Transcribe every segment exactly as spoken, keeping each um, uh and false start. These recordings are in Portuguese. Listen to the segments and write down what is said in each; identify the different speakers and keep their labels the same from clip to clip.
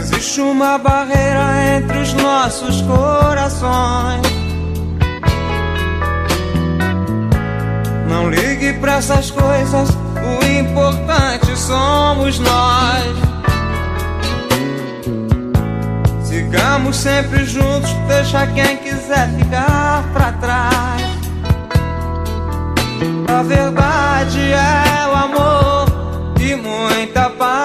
Speaker 1: existe uma barreira entre os nossos corações, não ligue pra essas coisas, o importante somos nós. Sigamos sempre juntos, deixa quem quiser ficar pra trás. A verdade é o amor e muita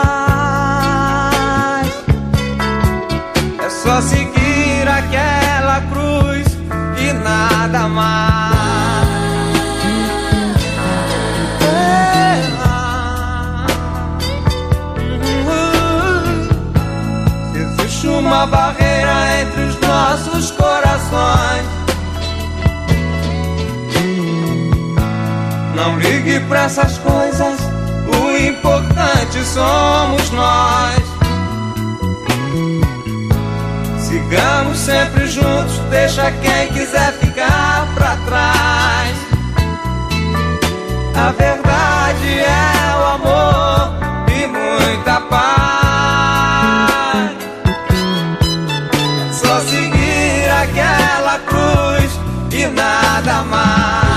Speaker 1: paz. É só seguir aquela cruz e nada mais. Se existe uma barreira entre os nossos corações, não ligue pra essas coisas, o importante somos nós. Sigamos sempre juntos, deixa quem quiser ficar pra trás. A verdade é o amor e muita paz. É só seguir aquela cruz e nada mais.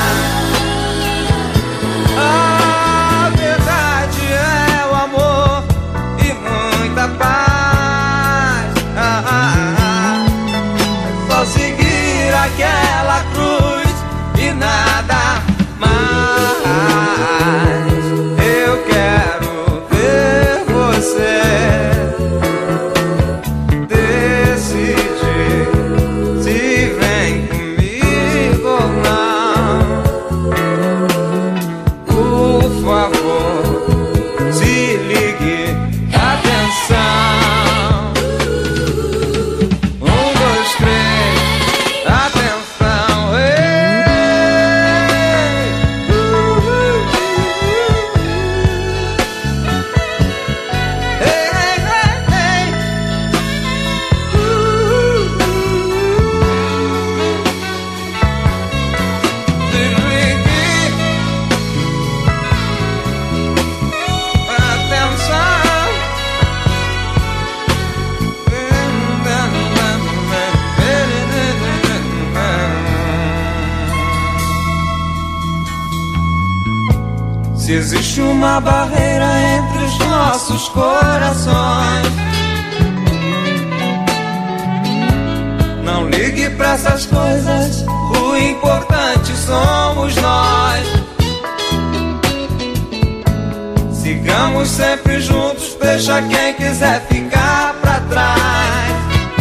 Speaker 1: A verdade é o amor e muita paz. Ah, ah, ah. É só seguir aquela cruz e nada mais. Eu quero ver você decidir se vem comigo ou não. Por favor, se ligue, atenção. Um, dois, três, atenção. Ei. Ei, ei, ei, ei. Se ligue. Se existe uma barreira entre os nossos corações, não ligue pra essas coisas, o importante somos nós. Sigamos sempre juntos, deixa quem quiser ficar pra trás.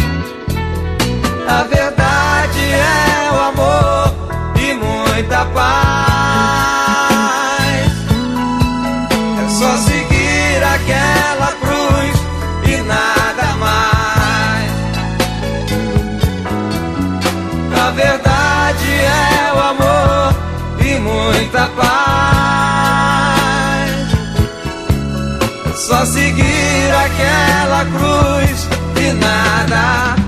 Speaker 1: A verdade é o amor e muita paz. É só seguir aquela cruz e nada mais. A verdade é o amor e muita paz. É só seguir aquela cruz e nada